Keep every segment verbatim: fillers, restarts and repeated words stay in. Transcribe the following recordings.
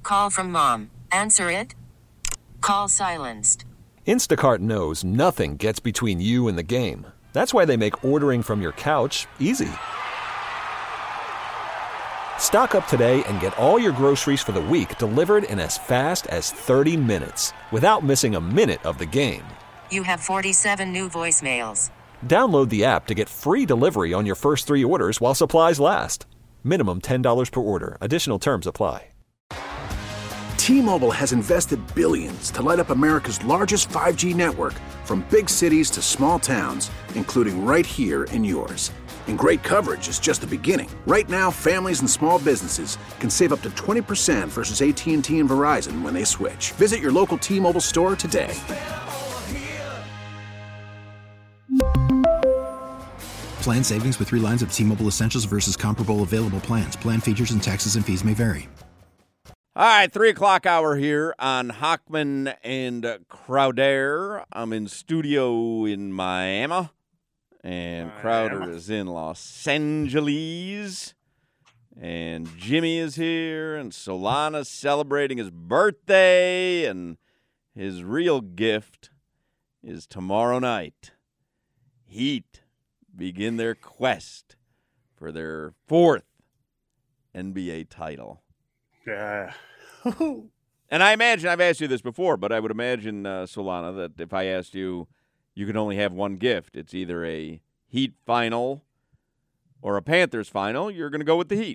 Call from mom. Answer it. Call silenced. Instacart knows nothing gets between you and the game. That's why they make ordering from your couch easy. Stock up today and get all your groceries for the week delivered in as fast as thirty minutes without missing a minute of the game. You have forty-seven new voicemails. Download the app to get free delivery on your first three orders while supplies last. Minimum ten dollars per order. Additional terms apply. T-Mobile has invested billions to light up America's largest five G network, from big cities to small towns, including right here in yours. And great coverage is just the beginning. Right now, families and small businesses can save up to twenty percent versus A T and T and Verizon when they switch. Visit your local T-Mobile store today. Plan savings with three lines of T-Mobile Essentials versus comparable available plans. Plan features and taxes and fees may vary. All right, three o'clock hour here on Hochman and Crowder. I'm in studio in Miami, and Miami. Crowder is in Los Angeles, and Jimmy is here, and Solana's celebrating his birthday, and his real gift is tomorrow night. Heat begin their quest for their fourth N B A title. Yeah. And I imagine, I've asked you this before, but I would imagine, uh, Solana, that if I asked you, you can only have one gift. It's either a Heat final or a Panthers final. You're going to go with the Heat.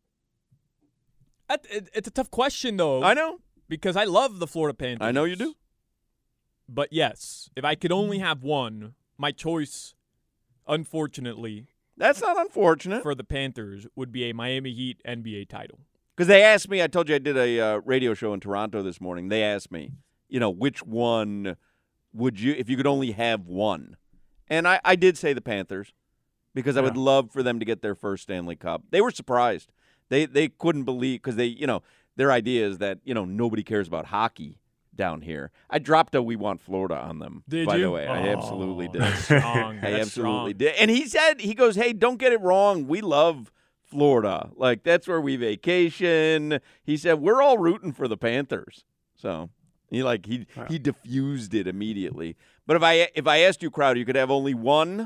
It's a tough question, though. I know. Because I love the Florida Panthers. I know you do. But yes, if I could only have one, my choice, unfortunately, that's not unfortunate, for the Panthers would be a Miami Heat N B A title. Because they asked me, I told you I did a uh, radio show in Toronto this morning. They asked me, you know, which one would you, if you could only have one? And I, I did say the Panthers, because I would Yeah. love for them to get their first Stanley Cup. They were surprised. They they couldn't believe, because they, you know, their idea is that, you know, nobody cares about hockey down here. I dropped a "We Want Florida" on them, did by you? the way. Oh, I absolutely did. That's strong. I That's absolutely strong. did. And he said, he goes, hey, don't get it wrong. We love Florida. Like, that's where we vacation. He said, we're all rooting for the Panthers. So he like he Wow. he diffused it immediately. But if I if I asked you, Crowder, you could have only one.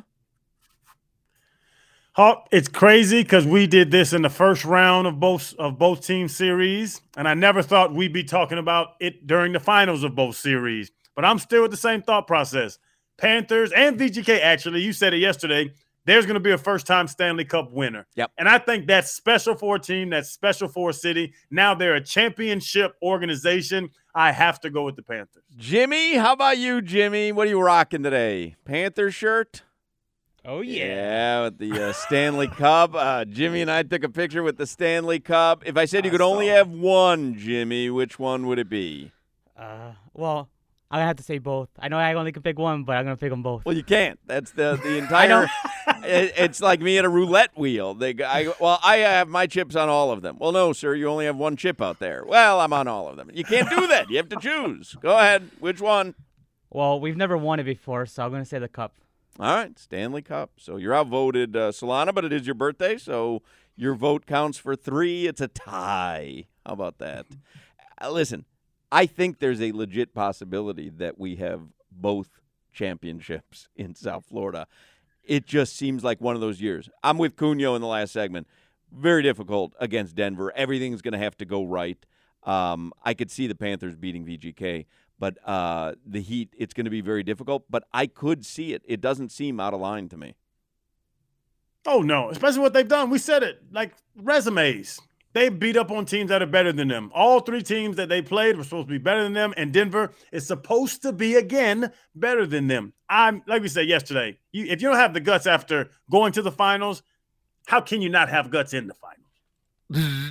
Hawk, it's crazy because we did this in the first round of both of both team series, and I never thought we'd be talking about it during the finals of both series. But I'm still with the same thought process. Panthers and V G K, actually, you said it yesterday, there's going to be a first-time Stanley Cup winner. Yep. And I think that's special for a team, that's special for a city. Now they're a championship organization. I have to go with the Panthers. Jimmy, how about you, Jimmy? What are you rocking today? Panther shirt? Oh, yeah. Yeah, with the uh, Stanley Cup. Uh, Jimmy and I took a picture with the Stanley Cup. If I said you I could only saw. have one, Jimmy, which one would it be? Uh, well, I'm gonna have to say both. I know I only can pick one, but I'm gonna pick them both. Well, you can't. That's the the I entire. know. it, it's like me at a roulette wheel. They, I, well, I have my chips on all of them. Well, no, sir, you only have one chip out there. Well, I'm on all of them. You can't do that. You have to choose. Go ahead. Which one? Well, we've never won it before, so I'm gonna say the cup. All right, Stanley Cup. So you're outvoted, uh, Solana, but it is your birthday, so your vote counts for three. It's a tie. How about that? Uh, listen, I think there's a legit possibility that we have both championships in South Florida. It just seems like one of those years. I'm with Cunio in the last segment. Very difficult against Denver. Everything's going to have to go right. Um, I could see the Panthers beating V G K. But uh, the Heat, it's going to be very difficult. But I could see it. It doesn't seem out of line to me. Oh, no, especially what they've done. We said it, like resumes. They beat up on teams that are better than them. All three teams that they played were supposed to be better than them, and Denver is supposed to be, again, better than them. I'm like we said yesterday, you, if you don't have the guts after going to the finals, how can you not have guts in the finals?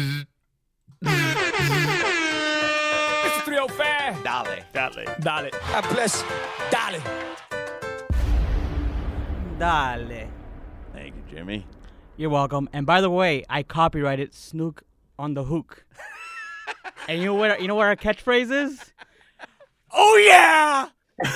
It's three oh five. Dale. Dale. Dale. God bless. Dale. Dale. Thank you, Jimmy. You're welcome. And by the way, I copyrighted Snook on the Hook. And you know what? You know what our catchphrase is? Oh, yeah.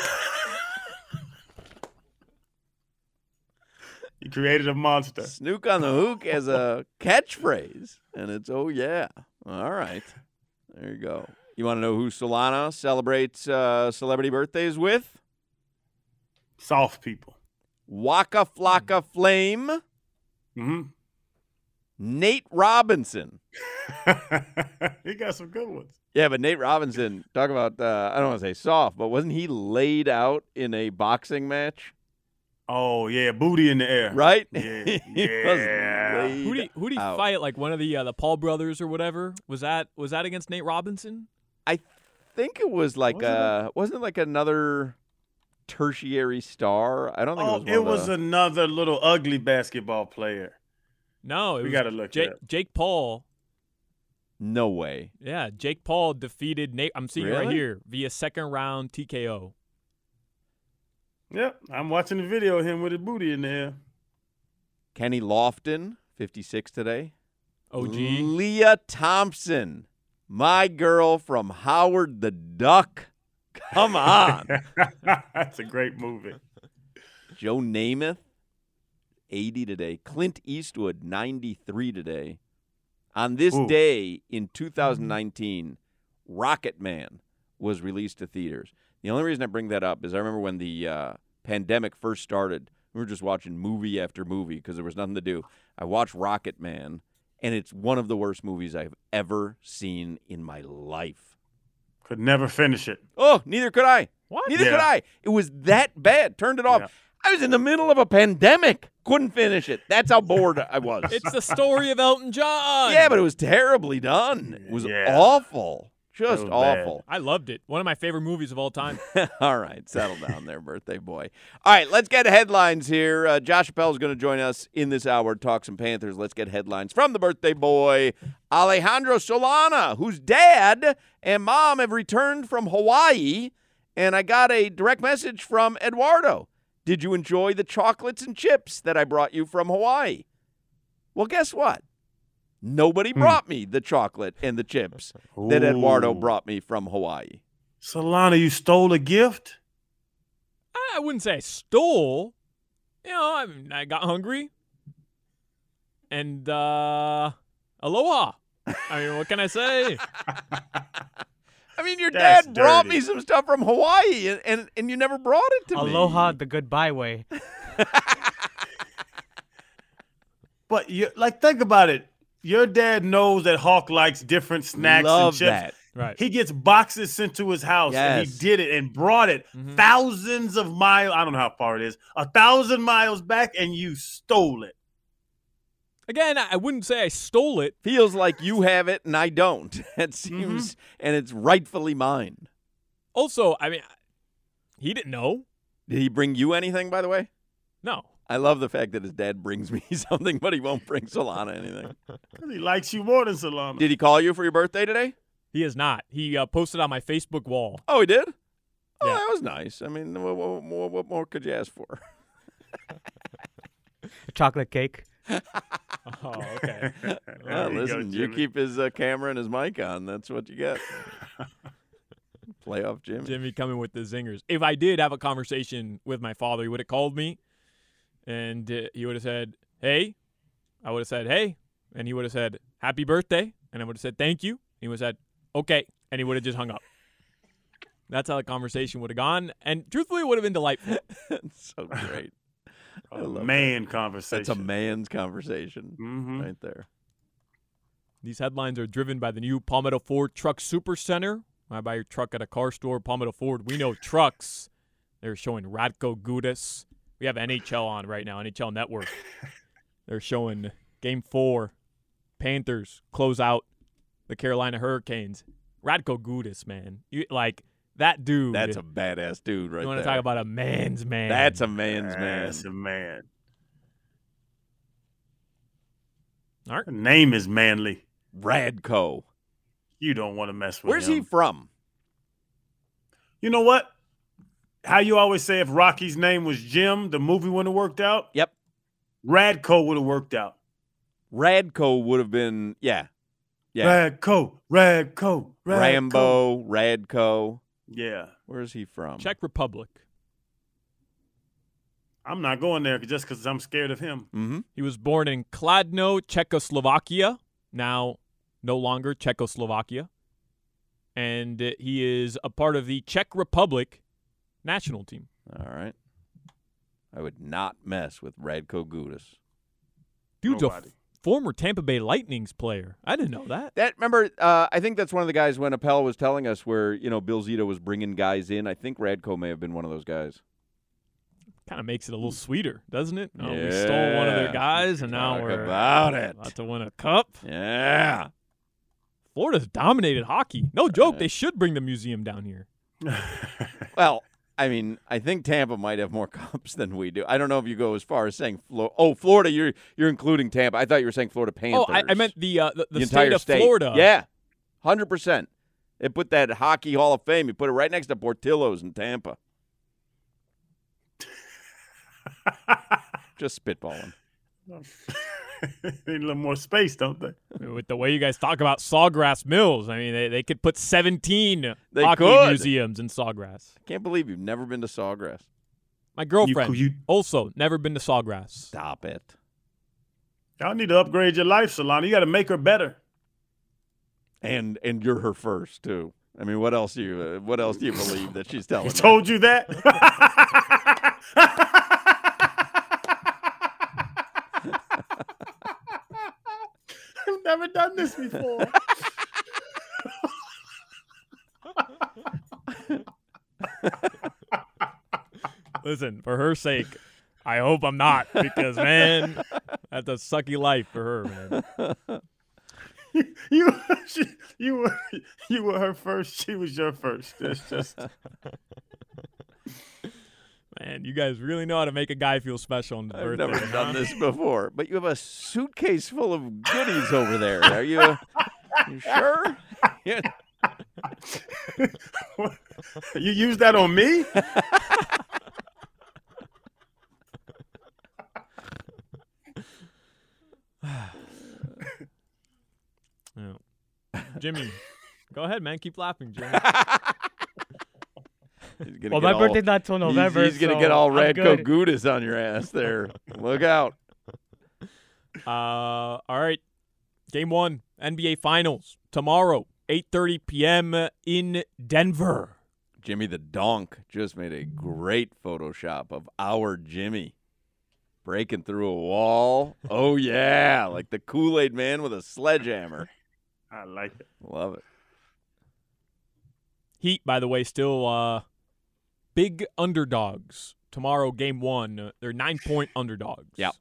You created a monster. Snook on the Hook as a catchphrase. And it's, oh, yeah. All right. There you go. You want to know who Solana celebrates uh, celebrity birthdays with? Soft people. Waka Flocka Flame. Mm-hmm. Nate Robinson. He got some good ones. Yeah, but Nate Robinson, talk about, uh, I don't want to say soft, but wasn't he laid out in a boxing match? Oh, yeah, booty in the air. Right? Yeah. He was yeah. laid Who did who did he out. fight? Like one of the uh, the Paul brothers or whatever? Was that was that against Nate Robinson? I think it was like Was it? uh wasn't it like another tertiary star? I don't think Oh, it was one it of was the, another little ugly basketball player. No, it We was gotta look it Jake, up. Jake Paul. No way. Yeah, Jake Paul defeated Nate. I'm seeing it right Really? here via second round T K O. Yep, I'm watching the video of him with his booty in the air. Kenny Lofton, fifty-six today. O G. Leah Thompson, my girl from Howard the Duck. Come on. That's a great movie. Joe Namath, eighty today. Clint Eastwood, ninety-three today. On this Ooh. day in two thousand nineteen, Rocket Man was released to theaters. The only reason I bring that up is I remember when the uh, pandemic first started, we were just watching movie after movie because there was nothing to do. I watched Rocket Man, and it's one of the worst movies I've ever seen in my life. Could never finish it. Oh, neither could I. What? Neither Yeah. could I. It was that bad. Turned it off. Yeah. I was in the middle of a pandemic. Couldn't finish it. That's how bored I was. It's the story of Elton John. Yeah, but it was terribly done. It was Yeah. awful. Just It was bad. awful. I loved it. One of my favorite movies of all time. All right, settle down there, birthday boy. All right, let's get headlines here. Uh, Josh Appel is going to join us in this hour to talk some Panthers. Let's get headlines from the birthday boy, Alejandro Solana, whose dad and mom have returned from Hawaii. And I got a direct message from Eduardo. Did you enjoy the chocolates and chips that I brought you from Hawaii? Well, guess what? Nobody brought me the chocolate and the chips that Eduardo Ooh. brought me from Hawaii. Solana, you stole a gift? I wouldn't say I stole. You know, I, I got hungry. And, uh, aloha. I mean, what can I say? I mean, your That's dad brought dirty. me some stuff from Hawaii, and, and, and you never brought it to me. Aloha the goodbye way. But you like think about it. Your dad knows that Hawk likes different snacks Love and chips. that. Right. He gets boxes sent to his house, and he Yes. did it and brought it Mhm. thousands of miles. I don't know how far it is, a thousand miles back, and you stole it. Again, I I wouldn't say I stole it. Feels like you have it and I don't. It seems, and it's rightfully mine. Also, I mean, he didn't know. Did he bring you anything, by the way? No. I love the fact that his dad brings me something, but he won't bring Solana anything. 'Cause he likes you more than Solana. Did he call you for your birthday today? He is not. He uh, posted on my Facebook wall. Oh, he did? Oh, Yeah. that was nice. I mean, what, what, what, what more could you ask for? A chocolate cake. Oh, okay. There Well, you go, listen, you Jimmy. keep his uh, camera and his mic on. That's what you get. Playoff Jimmy. Jimmy coming with the zingers. If I did have a conversation with my father, he would have called me, and uh, he would have said, "Hey," I would have said, "Hey," and he would have said, "Happy birthday," and I would have said, "Thank you." He would have said, "Okay," and he would have just hung up. That's how the conversation would have gone, and truthfully, it would have been delightful. That's so great. I A love man that. conversation. That's a man's conversation Mhm. right there. These headlines are driven by the new Palmetto Ford Truck Super Center. When I buy your truck at a car store, Palmetto Ford, we know trucks. They're showing Radko Gudas. We have N H L on right now, N H L Network. They're showing Game four, Panthers close out the Carolina Hurricanes. Radko Gudas, man. You, like, that dude. That's a badass dude right You want there. to talk about a man's man. That's a man's man. That's a man. All right. Her name is Manly. Radko. You don't want to mess with Where's him. he from? You know what? How you always say if Rocky's name was Jim, the movie wouldn't have worked out? Yep. Radko would have worked out. Radko would have been, yeah. Yeah. Radko, Radko, Radko. Rambo, Radko. Yeah. Where's he from? Czech Republic. I'm not going there just because I'm scared of him. Mm-hmm. He was born in Kladno, Czechoslovakia. Now, no longer Czechoslovakia. and uh, he is a part of the Czech Republic national team. All right. I would not mess with Radko Gudas. Dude's a Nobody. f- former Tampa Bay Lightnings player. I didn't know that. That remember, uh, I think that's one of the guys when Appel was telling us where, you know, Bill Zito was bringing guys in. I think Radko may have been one of those guys. Kind of makes it a little sweeter, doesn't it? Oh, we stole one of their Yeah. guys, and now Talk we're about it. about to win a cup. Yeah. Florida's dominated hockey. No joke. They should bring the museum down here. Well, I mean, I think Tampa might have more cups than we do. I don't know if you go as far as saying Flo- oh, Florida. You're you're including Tampa. I thought you were saying Florida Panthers. Oh, I, I meant the uh, the, the, the state entire of state. Florida. Yeah, hundred percent. They put that Hockey Hall of Fame. You put it right next to Portillo's in Tampa. Just spitballing. Need a little more space, don't they? With the way you guys talk about Sawgrass Mills, I mean, they, they could put seventeen They hockey could. museums in Sawgrass. Can't believe you've never been to Sawgrass. My girlfriend You- you- also never been to Sawgrass. Stop it. Y'all need to upgrade your life, Solana. You got to make her better. And and you're her first too. I mean, what else do you uh, what else do you believe that she's telling He you? told you that? I've never done this before. Listen, for her sake, I hope I'm not, because man, that's a sucky life for her, man. you, she, you were, you were her first. She was your first. It's just, Man, you guys really know how to make a guy feel special on his I've birthday. never huh? done this before, but you have a suitcase full of goodies over there. Are you, you sure? Yeah. you use that on me? Yeah. Jimmy, go ahead, man. Keep laughing, Jimmy. He's gonna Well, get my all- birthday's not till he's- November. He's, going to so get all I'm Radko good. Gudas on your ass there. Look out. Uh, all right. Game one, N B A Finals, tomorrow, eight thirty p.m. in Denver. Jimmy the Donk just made a great Photoshop of our Jimmy breaking through a wall. Oh, yeah, like the Kool-Aid man with a sledgehammer. I like it. Love it. Heat, by the way, still uh, big underdogs. Tomorrow, game one, uh, they're nine-point underdogs. Yep.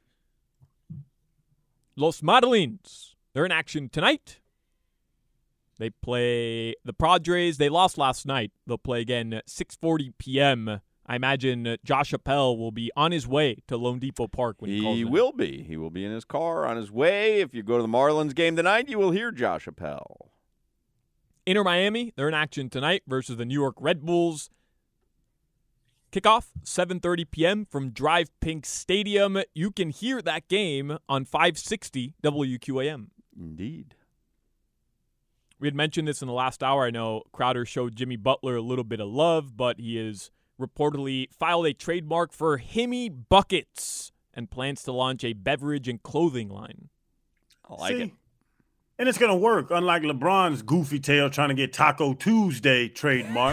Los Madalines, they're in action tonight. They play the Padres. They lost last night. They'll play again at six forty p.m. I imagine uh, Josh Appel will be on his way to Lone Depot Park when he, calls He in. will be. He will be in his car on his way. If you go to the Marlins game tonight, you will hear Josh Appel. Inter Miami, they're in action tonight versus the New York Red Bulls. Kickoff, seven thirty p.m. from Drive Pink Stadium. You can hear that game on five sixty W Q A M. Indeed. We had mentioned this in the last hour. I know Crowder showed Jimmy Butler a little bit of love, but he has reportedly filed a trademark for Himmy Buckets and plans to launch a beverage and clothing line. I like See? it. And it's going to work, unlike LeBron's goofy tail trying to get Taco Tuesday trademark.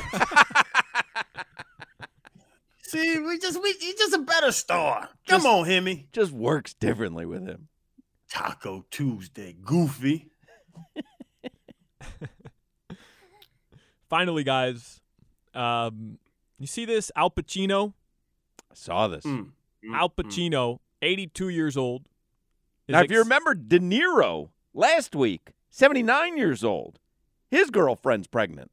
See, we just we he's just a better star. Come Just- on, Hemi. Just works differently with him. Taco Tuesday, goofy. Finally, guys, um, you see this? Al Pacino? I saw this. Mm, mm, Al mm. Pacino, eighty-two years old. is Now, if you ex- remember De Niro last week, seventy-nine years old, his girlfriend's pregnant.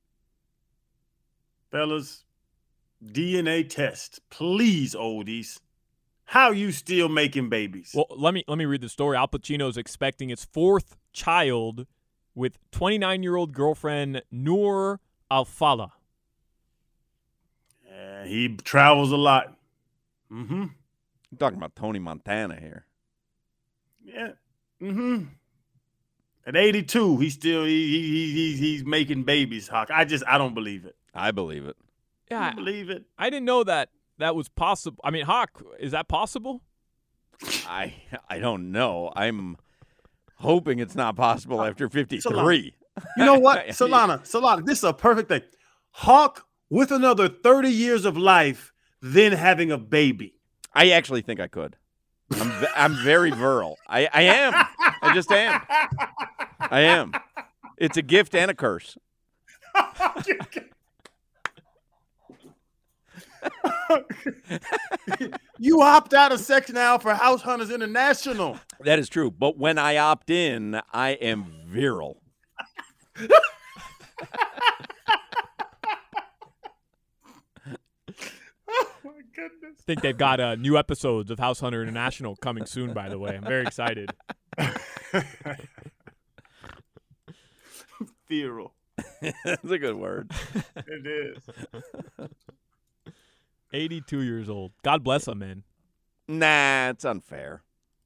Fellas, D N A test. Please, oldies. How you still making babies? Well, let me let me read the story. Al Pacino is expecting his fourth child with twenty-nine-year-old girlfriend Noor Al-Fala. Yeah, he travels a lot. Mm-hmm. I'm talking about Tony Montana here. Yeah. Mm-hmm. At eighty-two, he's still he, he, he, he's he's making babies, Hawk. I just I don't believe it. I believe it. I Yeah, don't believe it. I didn't know that that was possible. I mean, Hawk, is that possible? I I don't know. I'm hoping it's not possible after fifty-three. You know what? Solana, Solana, this is a perfect thing. Hawk with another thirty years of life, then having a baby. I actually think I could. I'm, I'm very virile. I, I am. I just am. I am. It's a gift and a curse. You opt out of sex now for House Hunters International. That is true. But when I opt in, I am virile. Oh, my goodness. I think they've got uh, new episodes of House Hunter International coming soon, by the way. I'm very excited. Virile. That's a good word. It is. eighty-two years old. God bless him, man. Nah, it's unfair.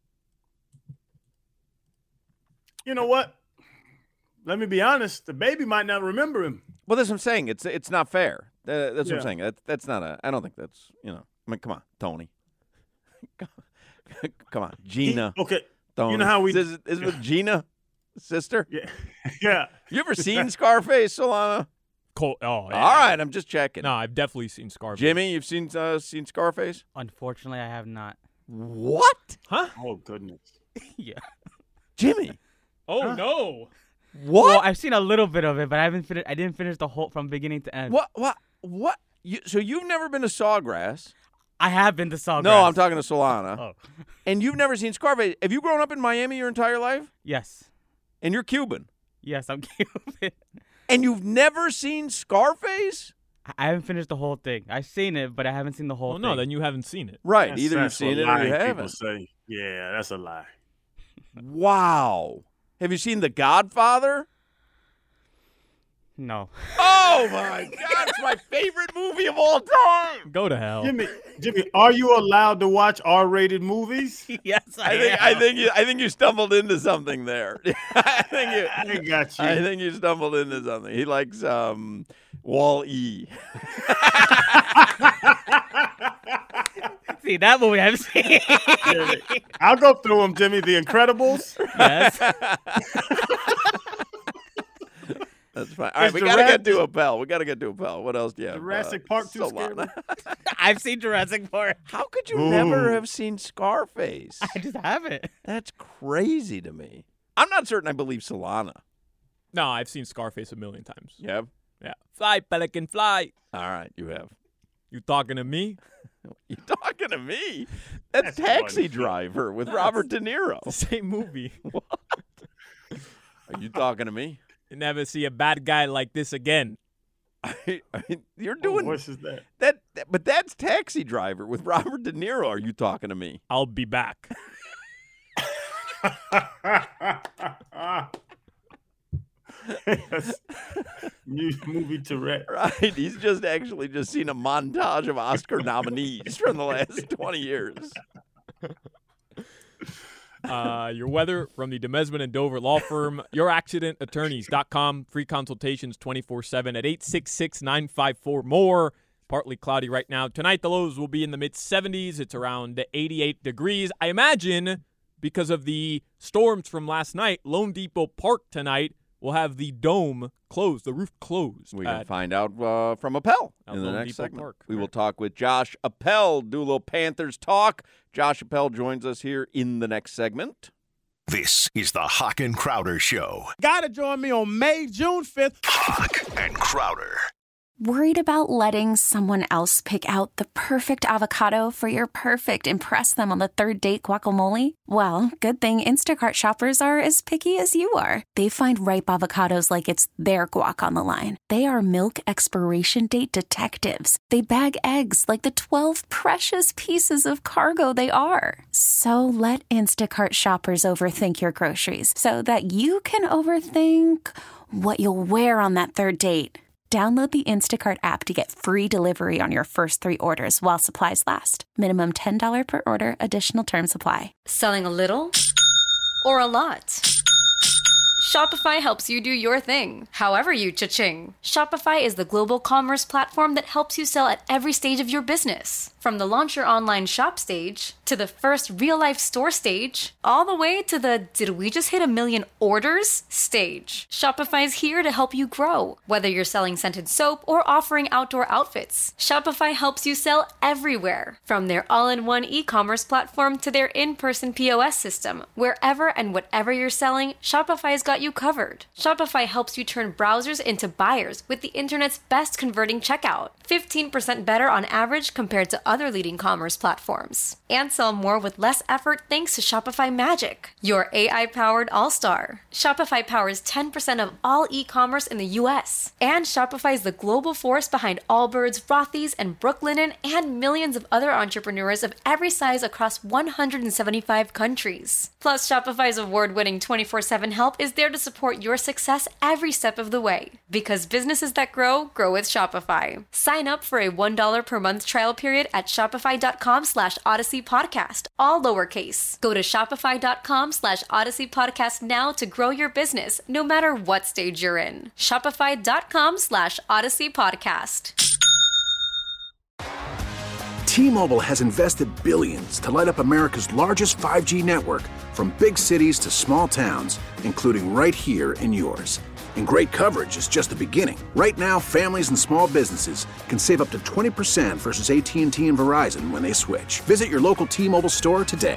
You know what? Let me be honest. The baby might not remember him. Well, that's what I'm saying. It's it's not fair. Uh, that's Yeah. what I'm saying. That, that's not a. I don't think that's. You know. I mean, come on, Tony. Come on, Gina. He- okay. Tony. You know how we- Is, is, is it with Gina, sister? Yeah. Yeah. You ever seen Scarface, Solana? Col- oh, yeah. All right, I'm just checking. No, I've definitely seen Scarface. Jimmy, you've seen uh, seen Scarface? Unfortunately, I have not. What? Huh? Oh, goodness. Yeah. Jimmy. Oh, Huh? no. What? Well, I've seen a little bit of it, but I haven't finished. I didn't finish the whole from beginning to end. What? What? What? You, so you've never been to Sawgrass? I have been to Sawgrass. No, I'm talking to Solana. Oh. And you've never seen Scarface. Have you grown up in Miami your entire life? Yes. And you're Cuban. Yes, I'm Cuban. And you've never seen Scarface? I haven't finished the whole thing. I've seen it, but I haven't seen the whole Well, thing. no, then you haven't seen it. Right. That's- Either you've that's seen what it or you lying people haven't. say. Yeah, that's a lie. Wow. Have you seen The Godfather? No. Oh, my God. It's my favorite movie of all time. Go to hell. Jimmy, Jimmy, are you allowed to watch R-rated movies? Yes, I think I think you I think you stumbled into something there. I think you I got you. I think you stumbled into something. He likes um Wall-E. See, that movie I've seen. I'll go through them, Jimmy. The Incredibles. Yes. That's fine. All right, Is we gotta get Jurassic- to Appel. We gotta get to Appel. What else do you have? Jurassic uh, Park too Solana? scary? I've seen Jurassic Park. How could you Ooh. never have seen Scarface? I just haven't. That's crazy to me. I'm not certain I believe Solana. No, I've seen Scarface a million times. You have? Yeah. Fly, pelican, fly. All right, you have. You talking to me? You talking to me? That's, That's Taxi funny. Driver with Robert De Niro. The same movie. Are you talking to me? You never see a bad guy like this again. I, I, you're What doing voice is that? that, that, but that's Taxi Driver with Robert De Niro. Are you talking to me? I'll be back. Yes. New movie Tourette. Right? He's just actually just seen a montage of Oscar nominees from the last twenty years. Uh, your weather from the Demesman and Dover law firm, your accident attorneys dot com. Free consultations twenty-four seven at eight six six, nine five four, more. Partly cloudy right now. Tonight, the lows will be in the mid seventies. It's around eighty-eight degrees. I imagine because of the storms from last night, Lone Depot Park tonight will have the dome closed, the roof closed. We can at- find out uh, from Appel At in the Lone next Depot segment. Park. We will Right. talk with Josh Appel, do a little Panthers talk. Josh Appel joins us here in the next segment. This is the Hawk and Crowder Show. Gotta join me on May, June fifth. Hawk and Crowder. Worried about letting someone else pick out the perfect avocado for your perfect impress them on the third date guacamole? Well, good thing Instacart shoppers are as picky as you are. They find ripe avocados like it's their guac on the line. They are milk expiration date detectives. They bag eggs like the twelve precious pieces of cargo they are. So let Instacart shoppers overthink your groceries so that you can overthink what you'll wear on that third date. Download the Instacart app to get free delivery on your first three orders while supplies last. Minimum ten dollars per order. Additional terms apply. Selling a little or a lot? Shopify helps you do your thing, however you cha-ching. Shopify is the global commerce platform that helps you sell at every stage of your business. From the launch your online shop stage, to the first real-life store stage, all the way to the did we just hit a million orders stage. Shopify's here to help you grow. Whether you're selling scented soap or offering outdoor outfits, Shopify helps you sell everywhere. From their all-in-one e-commerce platform to their in-person P O S system, wherever and whatever you're selling, Shopify's got you covered. Shopify helps you turn browsers into buyers with the internet's best converting checkout. fifteen percent better on average compared to other leading commerce platforms. And sell more with less effort thanks to Shopify Magic, your A I-powered all-star. Shopify powers ten percent of all e-commerce in the U S. And Shopify is the global force behind Allbirds, Rothy's, and Brooklinen, and millions of other entrepreneurs of every size across one hundred seventy-five countries. Plus, Shopify's award-winning twenty-four seven help is there to support your success every step of the way. Because businesses that grow, grow with Shopify. Sign up for a one dollar per month trial period at shopify.com slash Odyssey Podcast, all lowercase. Go to shopify.com slash Odyssey Podcast now to grow your business, no matter what stage you're in. Shopify.com slash Odyssey Podcast. T-Mobile has invested billions to light up America's largest five G network, from big cities to small towns, including right here in yours. And great coverage is just the beginning. Right now, families and small businesses can save up to twenty percent versus A T and T and Verizon when they switch. Visit your local T-Mobile store today.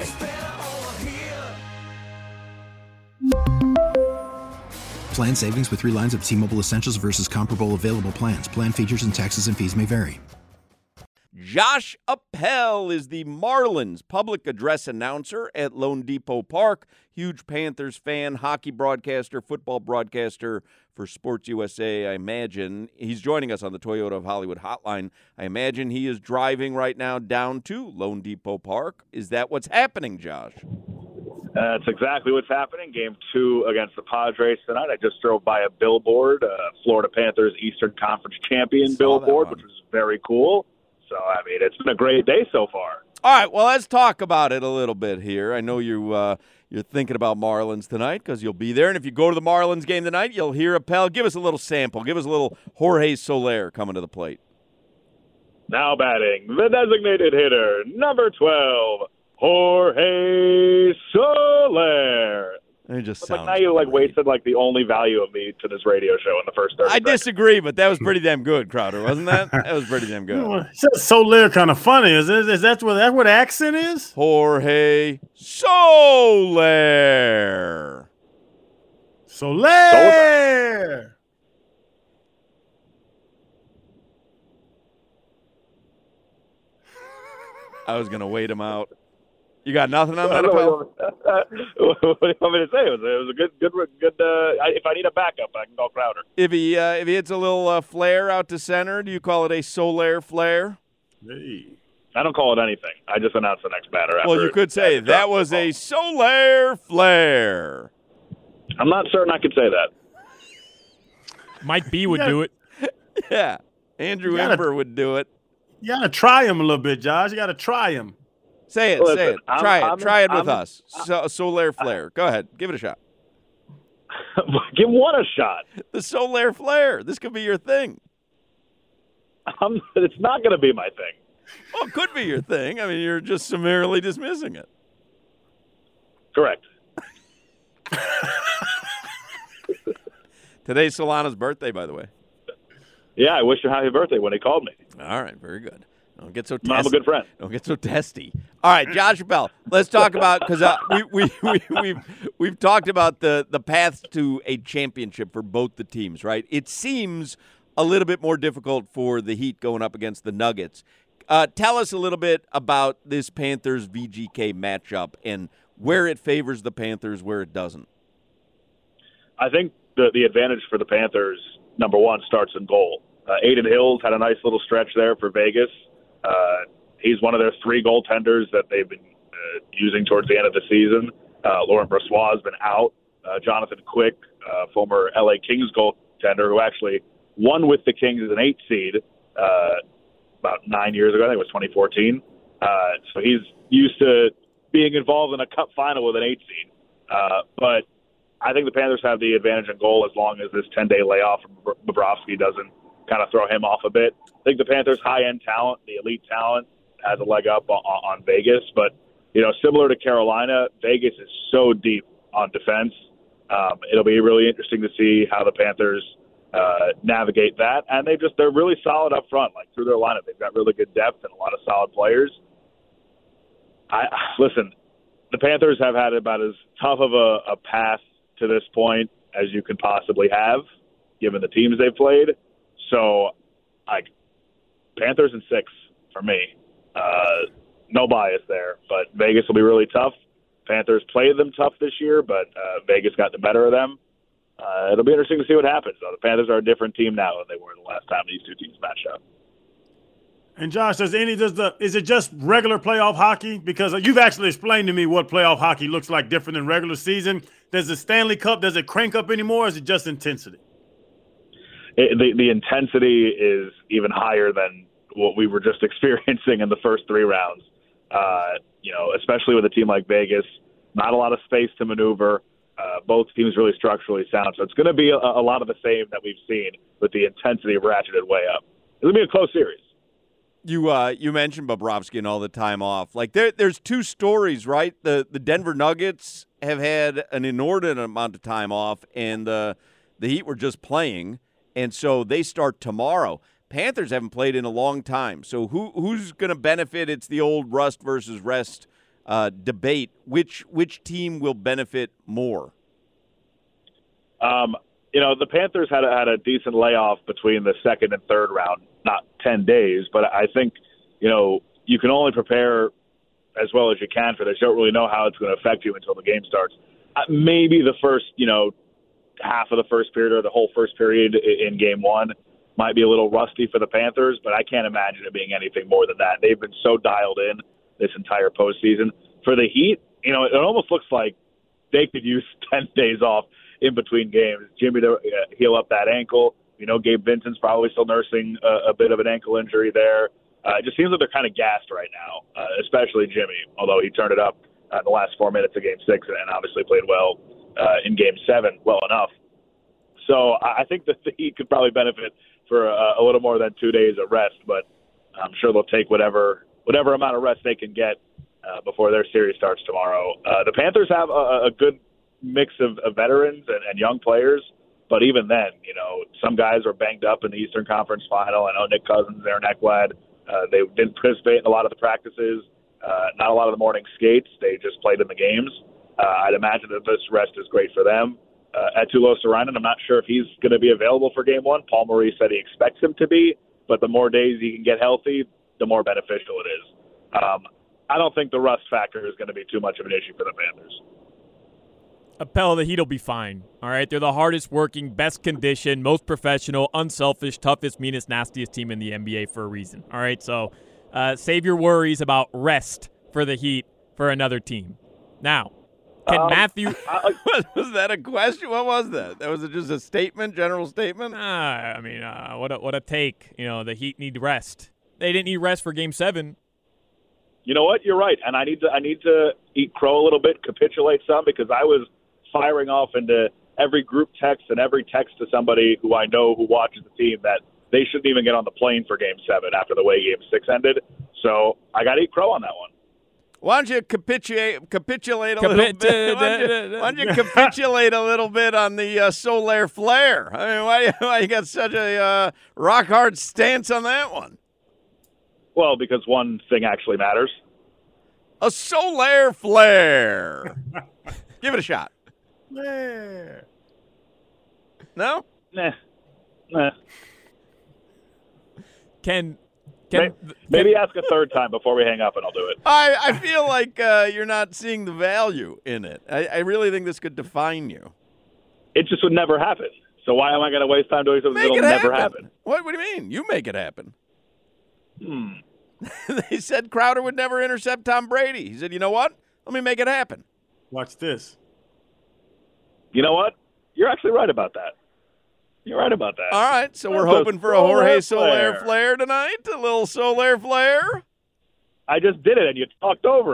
Plan savings with three lines of T-Mobile Essentials versus comparable available plans. Plan features and taxes and fees may vary. Josh Appel is the Marlins public address announcer at Lone Depot Park. Huge Panthers fan, hockey broadcaster, football broadcaster for Sports U S A, I imagine. He's joining us on the Toyota of Hollywood hotline. I imagine he is driving right now down to Lone Depot Park. Is that what's happening, Josh? That's exactly what's happening. Game two against the Padres tonight. I just drove by a billboard, uh, Florida Panthers Eastern Conference champion billboard, which was very cool. So, I mean, it's been a great day so far. All right, well, let's talk about it a little bit here. I know you, uh, you're thinking about Marlins tonight because you'll be there. And if you go to the Marlins game tonight, you'll hear Appel. Give us a little sample. Give us a little Jorge Soler coming to the plate. Now batting, the designated hitter, number twelve, Jorge Soler. It just but sounds like now you like wasted like the only value of me to this radio show in the first thirty I seconds. disagree, but that was pretty damn good, Crowder, wasn't that? That was pretty damn good. Soler kind of funny. Is it, is that what that what accent is? Jorge Soler. Soler. Soler. I was gonna wait him out. You got nothing on that, What Appel? do you want me to say? It was, it was a good, good, good. Uh, I, if I need a backup, I can call Crowder. If he uh, if he hits a little uh, flare out to center, do you call it a Soler flare? Hey. I don't call it anything. I just announce the next batter. After Well, you could say that was a Soler flare. I'm not certain I could say that. Mike B would Yeah. do it. Yeah, Andrew You gotta- Ember would do it. You got to try him a little bit, Josh. You got to try him. Say it, Listen, say it. I'm- Try it. I'm- Try it with I'm- us. So, Soler flare. Go ahead. Give it a shot. Give one a shot. The Soler flare. This could be your thing. I'm, it's not going to be my thing. Well, it could be your thing. I mean, you're just summarily dismissing it. Correct. Today's Solana's birthday, by the way. Yeah, I wish him happy birthday when he called me. All right, very good. Don't get so testy. I'm a good friend. Don't get so testy. All right, Josh Appel, let's talk about because uh, we we we we've we've talked about the the path to a championship for both the teams, right? It seems a little bit more difficult for the Heat going up against the Nuggets. Uh, tell us a little bit about this Panthers V G K matchup and where it favors the Panthers, where it doesn't. I think the the advantage for the Panthers, number one, starts in goal. Uh, Aiden Hills had a nice little stretch there for Vegas. Uh, he's one of their three goaltenders that they've been uh, using towards the end of the season. Uh, Laurent Brossoit has been out. Uh, Jonathan Quick, uh, former L A Kings goaltender, who actually won with the Kings as an eight seed uh, about nine years ago. I think it was twenty fourteen. Uh, so he's used to being involved in a cup final with an eight seed. Uh, but I think the Panthers have the advantage in goal as long as this ten-day layoff from Bobrovsky doesn't kind of throw him off a bit. I think the Panthers' high-end talent, the elite talent, has a leg up on, on Vegas. But, you know, similar to Carolina, Vegas is so deep on defense. Um, it'll be really interesting to see how the Panthers uh, navigate that. And they just they're really solid up front, like through their lineup. They've got really good depth and a lot of solid players. I listen, the Panthers have had about as tough of a, a path to this point as you could possibly have, given the teams they've played. So, like, Panthers in six for me. Uh, no bias there, but Vegas will be really tough. Panthers played them tough this year, but uh, Vegas got the better of them. Uh, it'll be interesting to see what happens, though. The Panthers are a different team now than they were the last time these two teams matched up. And Josh, does any does the is it just regular playoff hockey? Because you've actually explained to me what playoff hockey looks like different than regular season. Does the Stanley Cup, does it crank up anymore, or is it just intensity? It, the the intensity is even higher than what we were just experiencing in the first three rounds. Uh, you know, especially with a team like Vegas, not a lot of space to maneuver. Uh, both teams really structurally sound, so it's going to be a, a lot of the same that we've seen, with the intensity ratcheted way up. It'll be a close series. You uh, you mentioned Bobrovsky and all the time off. Like there, there's two stories, right? The the Denver Nuggets have had an inordinate amount of time off, and the the Heat were just playing, and so they start tomorrow. Panthers haven't played in a long time, so who who's going to benefit? It's the old rust versus rest uh, debate. Which which team will benefit more? Um, you know, the Panthers had a, had a decent layoff between the second and third round. Not ten days, but I think, you know, you can only prepare as well as you can for this. You don't really know how it's going to affect you until the game starts. Uh, maybe the first, you know, half of the first period or the whole first period in game one might be a little rusty for the Panthers, but I can't imagine it being anything more than that. They've been so dialed in this entire postseason. For the Heat, you know, it almost looks like they could use ten days off in between games. Jimmy to heal up that ankle. You know, Gabe Vincent's probably still nursing a, a bit of an ankle injury there. Uh, it just seems like they're kind of gassed right now, uh, especially Jimmy, although he turned it up uh, in the last four minutes of Game six and obviously played well uh, in Game seven, well enough. So I think that the Heat could probably benefit for a, a little more than two days of rest, but I'm sure they'll take whatever whatever amount of rest they can get uh, before their series starts tomorrow. Uh, the Panthers have a, a good mix of, of veterans and, and young players. But even then, you know, some guys were banged up in the Eastern Conference Final. I know Nick Cousins, Aaron Ekblad, uh, they didn't participate in a lot of the practices, uh, not a lot of the morning skates. They just played in the games. Uh, I'd imagine that this rest is great for them. Uh, Etulo Sarainen, I'm not sure if he's going to be available for Game one. Paul Maurice said he expects him to be, but the more days he can get healthy, the more beneficial it is. Um, I don't think the rust factor is going to be too much of an issue for the Panthers. Appel, the Heat will be fine, all right? They're the hardest working, best conditioned, most professional, unselfish, toughest, meanest, nastiest team in the N B A for a reason, all right? So uh, save your worries about rest for the Heat for another team. Now, can um, Matthew I, I, – Was that a question? What was that? That was just a statement, general statement? Uh, I mean, uh, what, a, what a take. You know, the Heat need rest. They didn't need rest for Game seven. You know what? You're right, and I need to I need to eat crow a little bit, capitulate some, because I was – firing off into every group text and every text to somebody who I know who watches the team that they shouldn't even get on the plane for Game seven after the way Game six ended. So I got to eat crow on that one. Why don't you capitulate, capitulate a Capit- little bit? Why don't, you, why don't you capitulate a little bit on the uh, Soler Flare? I mean, why, why you got such a uh, rock-hard stance on that one? Well, because one thing actually matters. A Soler Flare. Give it a shot. Nah. No? Nah. Nah. Can, can maybe, maybe ask a third time before we hang up, and I'll do it. I, I feel like uh, you're not seeing the value in it. I, I really think this could define you. It just would never happen. So why am I going to waste time doing something that'll never happen? What, what do you mean? You make it happen. Hmm. They said Crowder would never intercept Tom Brady. He said, you know what? Let me make it happen. Watch this. You know what? You're actually right about that. You're right about that. All right, so That's we're hoping for a Jorge Soler Flare tonight, a little Soler Flare. I just did it, and you talked over it. Well,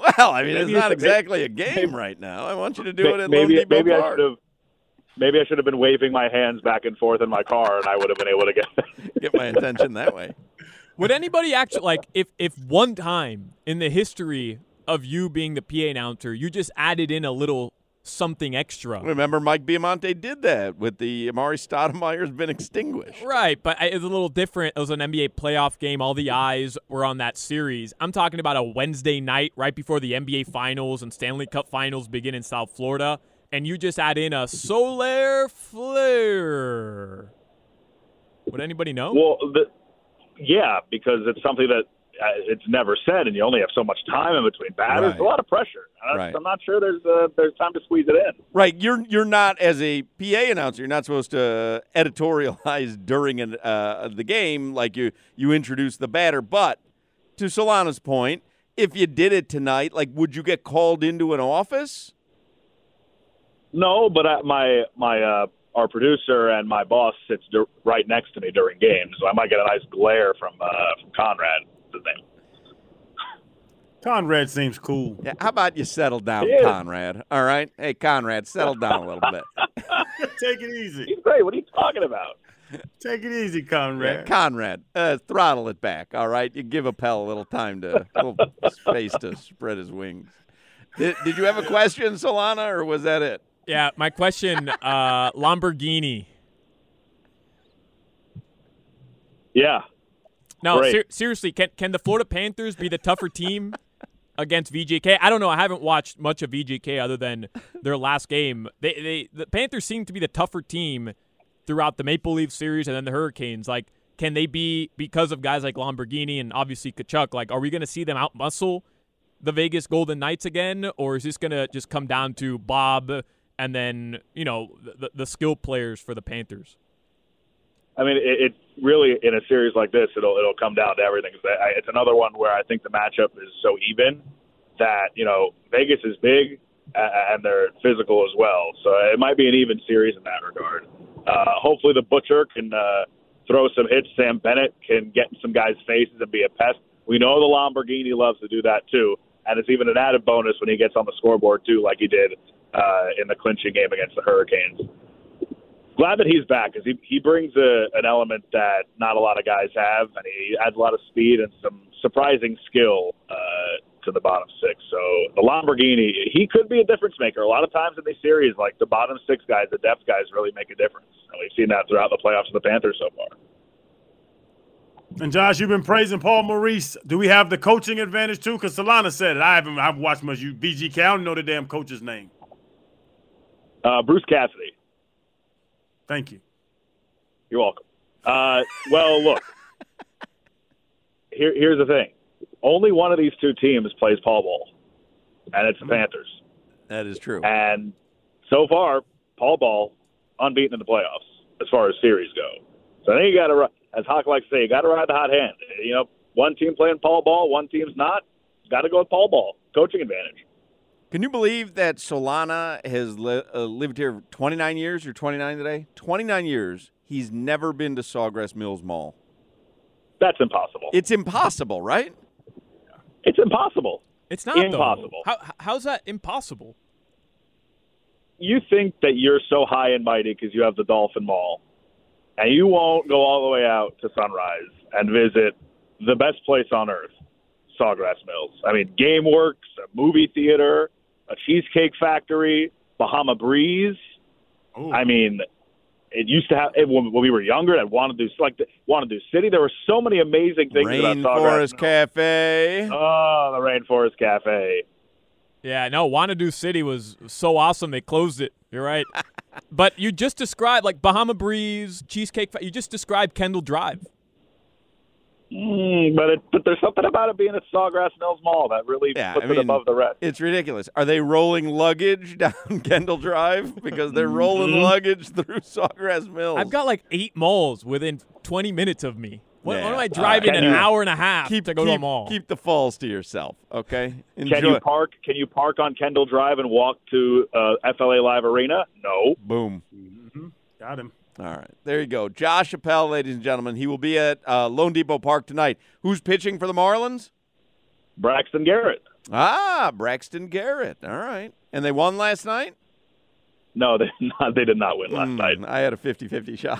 Well, I mean, Maybe it's not it's- exactly a game right now. I want you to do it at maybe, Lone Depot maybe I Park. should have. Maybe I should have been waving my hands back and forth in my car, and I would have been able to get get my attention that way. Would anybody actually like if if one time in the history of you being the P A announcer, you just added in a little something extra? Remember, Mike Biamonte did that with the Amari Stoudemire's been extinguished. Right, but it was a little different. It was an N B A playoff game. All the eyes were on that series. I'm talking about a Wednesday night right before the N B A Finals and Stanley Cup Finals begin in South Florida, and you just add in a solar flare. Would anybody know? Well, the, yeah, because it's something that uh, it's never said, and you only have so much time in between batters. Right. A lot of pressure. Uh, Right. I'm not sure there's uh, there's time to squeeze it in. Right, you're you're not as a P A announcer. You're not supposed to editorialize during an, uh, the game like you you introduce the batter. But to Solana's point, if you did it tonight, like, would you get called into an office? No, but I, my my uh, our producer and my boss sits dur- right next to me during games, so I might get a nice glare from uh, from Conrad. His name. Conrad seems cool. Yeah, how about you settle down, Yeah. Conrad? All right, hey Conrad, settle down a little bit. Take it easy. He's great. What are you talking about? Take it easy, Yeah, Conrad. Conrad, uh, throttle it back. All right, you give Appel a little time to, a little space to spread his wings. Did, did you have a question, Solana, or was that it? Yeah, my question, uh, Lamborghini. Yeah. No, Great. ser- seriously, can can the Florida Panthers be the tougher team against V J K? I don't know. I haven't watched much of V J K other than their last game. They they the Panthers seem to be the tougher team throughout the Maple Leaf series and then the Hurricanes. Like, can they be, because of guys like Lamborghini and obviously Kachuk, like, are we going to see them outmuscle the Vegas Golden Knights again, or is this going to just come down to Bob and then, you know, the, the skill players for the Panthers? I mean, it, it really, in a series like this, it'll it'll come down to everything. It's, it's another one where I think the matchup is so even that, you know, Vegas is big and they're physical as well. So it might be an even series in that regard. Uh, hopefully the Butcher can uh, throw some hits. Sam Bennett can get in some guys' faces and be a pest. We know the Lamborghini loves to do that too, and it's even an added bonus when he gets on the scoreboard too, like he did uh, in the clinching game against the Hurricanes. Glad that he's back because he, he brings a, an element that not a lot of guys have, and he adds a lot of speed and some surprising skill uh, to the bottom six. So the Lamborghini, he could be a difference maker. A lot of times in these series, like the bottom six guys, the depth guys really make a difference. And we've seen that throughout the playoffs of the Panthers so far. And Josh, you've been praising Paul Maurice. Do we have the coaching advantage too? Because Solana said it. I haven't. I've watched much. You V G K. I don't know the damn coach's name. Uh, Bruce Cassidy. Thank you. You're welcome. Uh, well, look. Here, here's the thing. Only one of these two teams plays Paul Ball, and it's the Panthers. That is true. And so far, Paul Ball unbeaten in the playoffs as far as series go. So I think you got to, as Hawk likes to say, you got to ride the hot hand. You know, one team playing Paul Ball, one team's not. Got to go with Paul Ball. Coaching advantage. Can you believe that Solana has li- uh, lived here twenty-nine years? You're twenty-nine today? twenty-nine years. He's never been to Sawgrass Mills Mall. That's impossible. It's impossible, right? It's impossible. It's not, impossible. Though. How, how's that impossible? You think that you're so high and mighty because you have the Dolphin Mall, and you won't go all the way out to Sunrise and visit the best place on earth, Sawgrass Mills. I mean, GameWorks, a movie theater, a cheesecake factory, Bahama Breeze. Ooh. I mean, it used to have it, when, when we were younger at Wanadu, like the, Wanadu City. There were so many amazing things about Sawgrass Mills. Rainforest Cafe. Oh, the Rainforest Cafe. Yeah, no, Wanadu City was so awesome they closed it. You're right. But you just described, like, Bahama Breeze, Cheesecake Factory. You just described Kendall Drive. Mm, but it, but there's something about it being at Sawgrass Mills Mall that really Yeah, puts I mean, it above the rest. It's ridiculous. Are they rolling luggage down Kendall Drive? Because they're rolling Mm-hmm. luggage through Sawgrass Mills. I've got like eight malls within twenty minutes of me. What, Yeah. what am I driving Uh, an can you- hour and a half keep, to go keep, to a mall? keep the falls to yourself, okay? Enjoy. Can you park? Can you park on Kendall Drive and walk to uh, F L A Live Arena? No. Boom. Mm-hmm. Got him. All right. There you go. Josh Appel, ladies and gentlemen. He will be at uh, Lone Depot Park tonight. Who's pitching for the Marlins? Braxton Garrett. Ah, Braxton Garrett. All right. And they won last night? No, they did not, they did not win last mm, night. I had a fifty-fifty shot.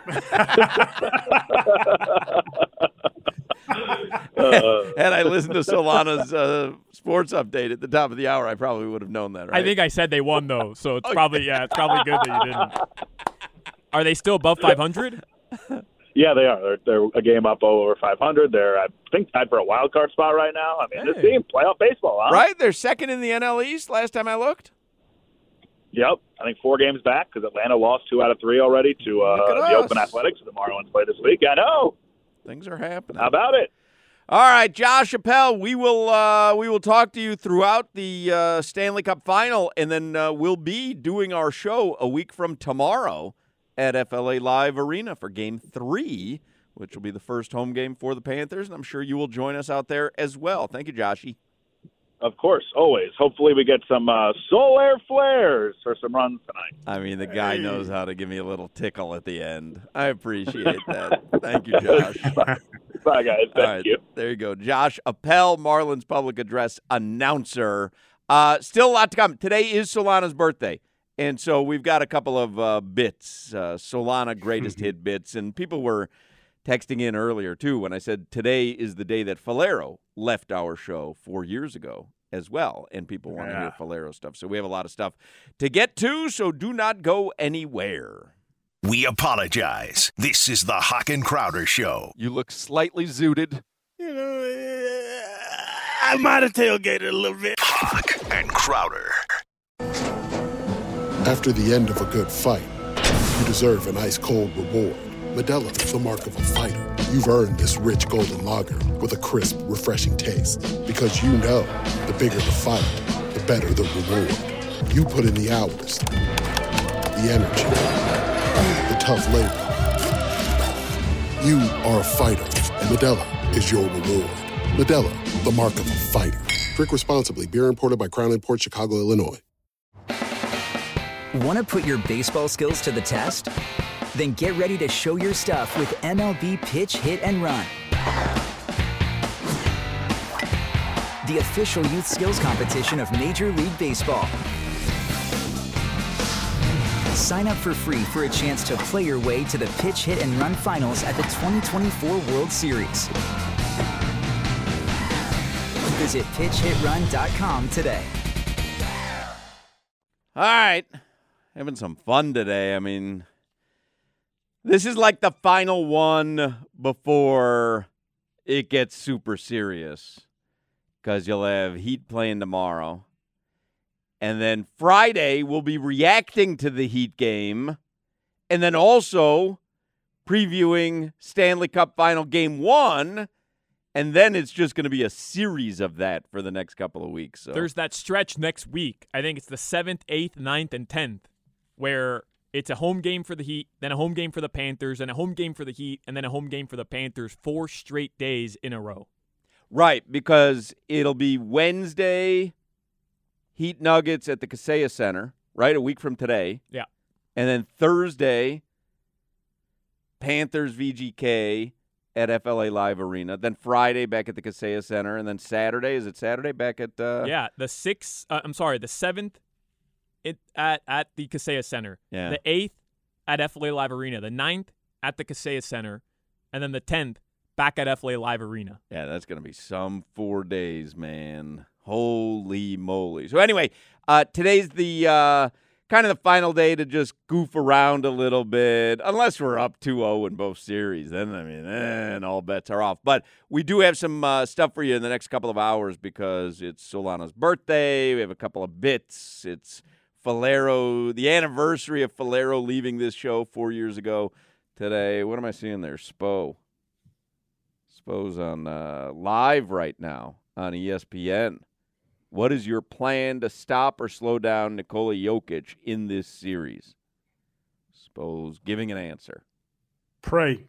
uh, Had I listened to Solana's uh, sports update at the top of the hour, I probably would have known that, right? I think I said they won, though, so it's Okay. probably, yeah, it's probably good that you didn't. Are they still above five hundred? Yeah, they are. They're, they're a game up over five hundred. They're, I think, tied for a wild card spot right now. I mean, Hey. this team, playoff baseball, huh? Right? They're second in the N L East last time I looked. Yep. I think four games back because Atlanta lost two out of three already to uh, Look at the us. Oakland Athletics. The Marlins play this week. I know. Things are happening. How about it? All right, Josh Appel, we will uh, we will talk to you throughout the uh, Stanley Cup Final, and then uh, we'll be doing our show a week from tomorrow at F L A Live Arena for Game Three, which will be the first home game for the Panthers, and I'm sure you will join us out there as well. Thank you, Joshy. Of course, always. Hopefully we get some uh, solar flares for some runs tonight. I mean, the guy knows how to give me a little tickle at the end. I appreciate that. Thank you, Josh. Bye, guys. Thank All right, you. there you go. Josh Appel, Marlins public address announcer. Uh, still a lot to come. Today is Solana's birthday, and so we've got a couple of uh, bits, uh, Solana greatest hit bits, and people were texting in earlier, too, when I said today is the day that Falero left our show four years ago as well, and people want to Yeah. hear Falero stuff. So we have a lot of stuff to get to, so do not go anywhere. We apologize. This is the Hawk and Crowder Show. You look slightly zooted. You know, I might have tailgated a little bit. Hawk and Crowder. After the end of a good fight, you deserve an ice-cold reward. Modelo is the mark of a fighter. You've earned this rich golden lager with a crisp, refreshing taste. Because you know, the bigger the fight, the better the reward. You put in the hours, the energy, the tough labor. You are a fighter, and Modelo is your reward. Modelo, the mark of a fighter. Drink responsibly. Beer imported by Crown Imports, Chicago, Illinois. Want to put your baseball skills to the test? Then get ready to show your stuff with M L B Pitch, Hit, and Run. The official youth skills competition of Major League Baseball. Sign up for free for a chance to play your way to the Pitch, Hit, and Run finals at the twenty twenty-four World Series. Visit pitch hit run dot com today. All right. Having some fun today. I mean, this is like the final one before it gets super serious because you'll have Heat playing tomorrow. And then Friday, we'll be reacting to the Heat game and then also previewing Stanley Cup Final Game one. And then it's just going to be a series of that for the next couple of weeks. So. There's that stretch next week. I think it's the seventh, eighth, ninth, and tenth, where it's a home game for the Heat, then a home game for the Panthers, and a home game for the Heat, and then a home game for the Panthers, four straight days in a row. Right, because it'll be Wednesday, Heat Nuggets at the Kaseya Center, right, a week from today. Yeah. And then Thursday, Panthers V G K at F L A Live Arena. Then Friday back at the Kaseya Center. And then Saturday, is it Saturday back at uh Yeah, the sixth, uh, I'm sorry, the seventh it, at, at the Kaseya Center. Yeah. The eighth at F L A Live Arena. The ninth at the Kaseya Center. And then the tenth back at F L A Live Arena. Yeah, that's going to be some four days, man. Holy moly. So anyway, uh, today's the uh, kind of the final day to just goof around a little bit, unless we're up two oh in both series. Then, I mean, then all bets are off. But we do have some uh, stuff for you in the next couple of hours because it's Solana's birthday. We have a couple of bits. It's Falero, the anniversary of Falero leaving this show four years ago today. What am I seeing there? Spo. Spo's on uh, live right now on E S P N. What is your plan to stop or slow down Nikola Jokic in this series? Spo's giving an answer. Pray.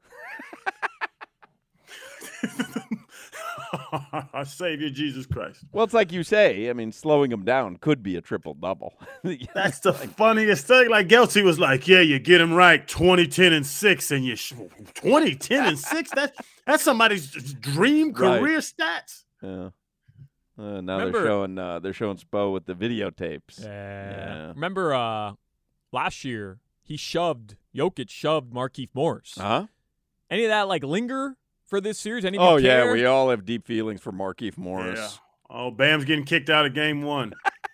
Our Savior Jesus Christ. Well, it's like you say. I mean, slowing him down could be a triple-double. That's the funniest thing. Like, Gelty was like, yeah, you get him right, twenty, ten, and six, and you sh- twenty, ten, and six? That, that's somebody's dream career Right. stats. Yeah. Uh, now Remember- they're showing uh, they're showing Spo with the videotapes. Yeah. Remember uh, last year he shoved Jokic shoved Markieff Morris. Uh-huh. Any of that like linger for this series? Any? Oh care? yeah, we all have deep feelings for Markieff Morris. Yeah. Oh, Bam's getting kicked out of game one.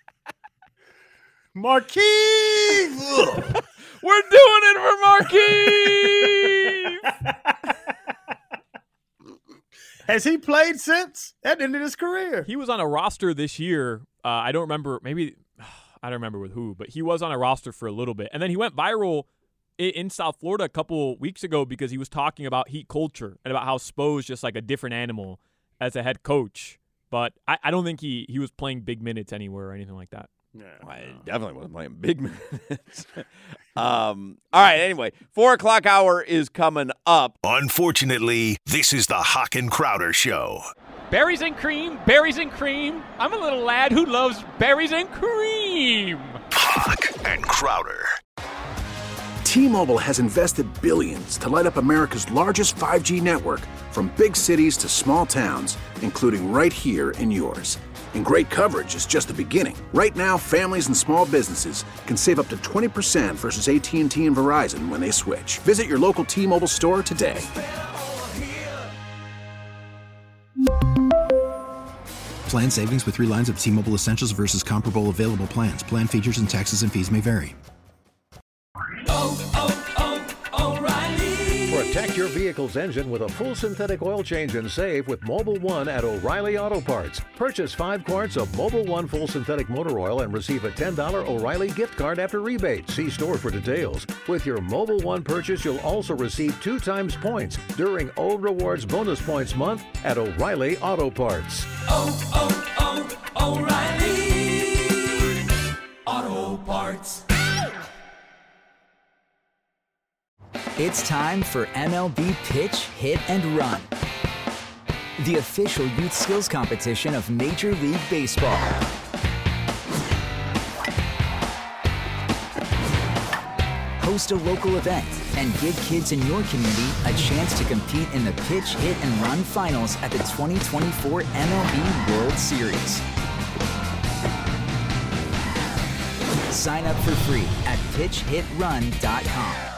Markieff! We're doing it for Markieff! Has he played since? That ended his career. He was on a roster this year. Uh, I don't remember. Maybe I don't remember with who, but he was on a roster for a little bit, and then he went viral in, in South Florida a couple weeks ago because he was talking about Heat culture and about how Spo's just like a different animal as a head coach. But I, I don't think he he was playing big minutes anywhere or anything like that. Yeah, I definitely wasn't playing big minutes. um, all right, anyway, four o'clock hour is coming up. Unfortunately, this is the Hawk and Crowder Show. Berries and cream, berries and cream. I'm a little lad who loves berries and cream. Hawk and Crowder. T-Mobile has invested billions to light up America's largest five G network, from big cities to small towns, including right here in yours. And great coverage is just the beginning. Right now, families and small businesses can save up to twenty percent versus A T and T and Verizon when they switch. Visit your local T-Mobile store today. Plan savings with three lines of T-Mobile Essentials versus comparable available plans. Plan features and taxes and fees may vary. Protect your vehicle's engine with a full synthetic oil change and save with Mobil one at O'Reilly Auto Parts. Purchase five quarts of Mobil one full synthetic motor oil and receive a ten dollars O'Reilly gift card after rebate. See store for details. With your Mobil one purchase, you'll also receive two times points during O Rewards Bonus Points Month at O'Reilly Auto Parts. Oh, oh, oh, O'Reilly Auto Parts. It's time for M L B Pitch, Hit, and Run, the official youth skills competition of Major League Baseball. Host a local event and give kids in your community a chance to compete in the Pitch, Hit, and Run finals at the twenty twenty-four M L B World Series. Sign up for free at pitch hit run dot com.